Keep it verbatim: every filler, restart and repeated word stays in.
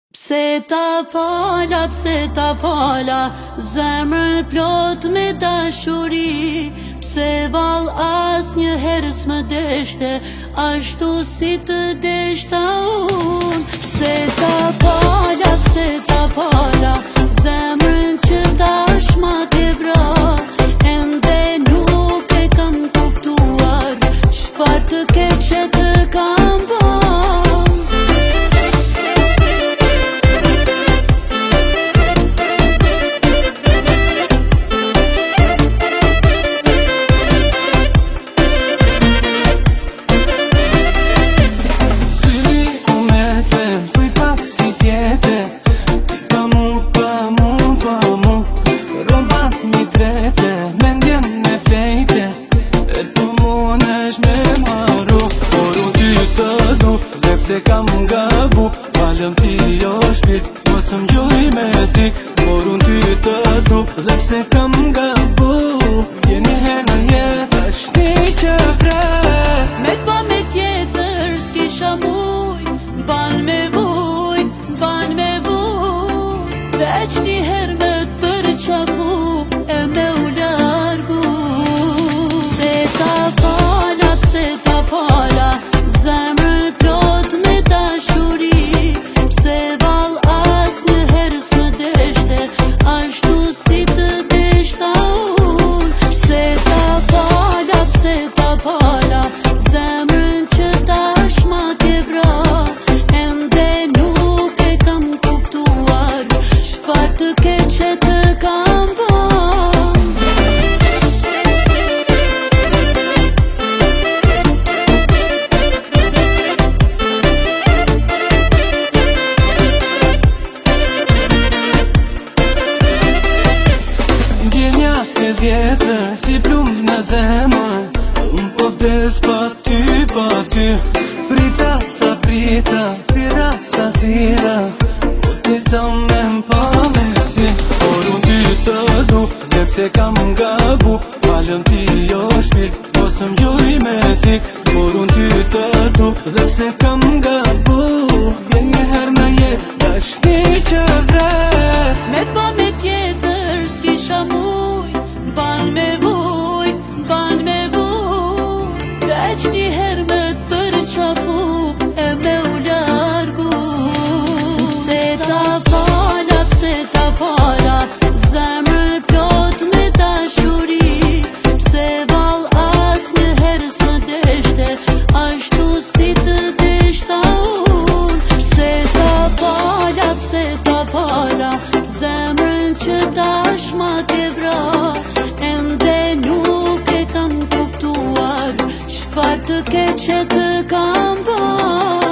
Pse ta fala, pse ta fala, zemrën plot me dashuri. Pse val as një herë s'më deshte, ashtu si të deshta unë. Pse ta fala, pse ta fala, zemrën që tashma t'e vra, ende nuk e kam kuptuar çfarë të keqe të kam bërë. Se kam gabu, falem ti jo shpirt, mos më gjuj me thik, por unë ty të du, dhe pse kam gabu, je një her në jetë, ashti që vre. Me t'ba me tjetër s'kisha muj, ban me vuj, ban me vuj, veç një her me t'përqafu, e me u largu. Pse ta fala, pse ta fala, zemrën plot me dashuri. Pse val as një herë s'më deshte, ashtu si të deshta unë. Pse ta fala, pse ta fala, zemrën që tashma t'e vra, ende nuk e kam kuptuar çfarë të keqe të kam bërë. Vjetër si plum në zemër, unë po vdes pa ty, pa ty. Prita sa prita, thira sa thira, po t'i s'da me m'pa me si. Por unë ty të du, dhe pse kam gabu, falem ti jo shpirt, mos më gjuj me thik. Por unë ty të du, dhe pse kam gabu, vjen një her në jetë, dashni që vre. Me t'ba me tjetër s'kisha muj, ban me vuj, ban me vuj, veç një her me t'përqafu, e me u largu. Pse ta fala, pse ta fala, zemrën plot me dashuri. Pse val as një her s'më deshte, ashtu si të deshta unë. Pse ta fala, pse ta fala, zemrën që tashma t'e vra, ende nuk e kam kuptuar çfarë të keqe të kam bërë.